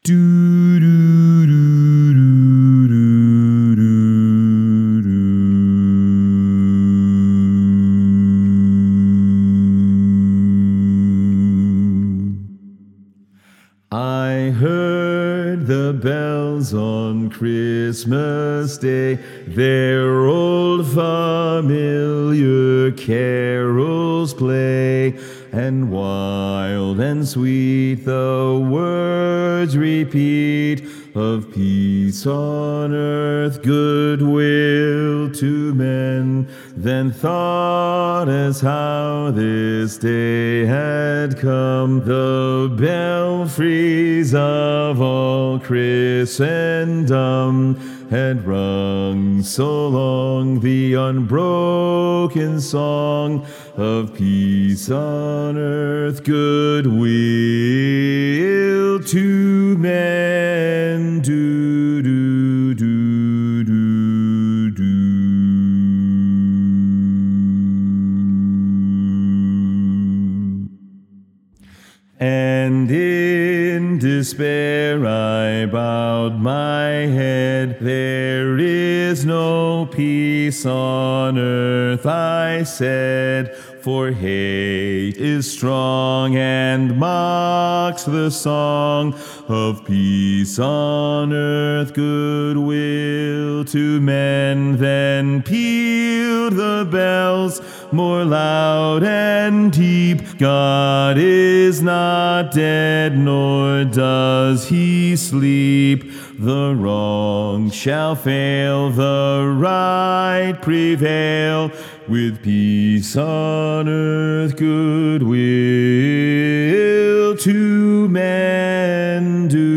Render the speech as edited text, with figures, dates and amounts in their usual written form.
Do do do do do do do. I heard the bells on Christmas Day, their old familiar carols play, and wild and sweet the words repeat of peace on earth, goodwill to men. Then thought as how this day had come, the belfries of all Christendom had rung so long the unbroken song of peace on earth, goodwill to men. Do do do do do. And in despair I bowed my head. There is no peace on earth, I said, for hate is strong and mocks the song of peace on earth, goodwill to men. Then pealed the bells more loud and deep. God is not dead, nor does he sleep. The wrong shall fail, the right prevail, with peace on earth, goodwill to men. Do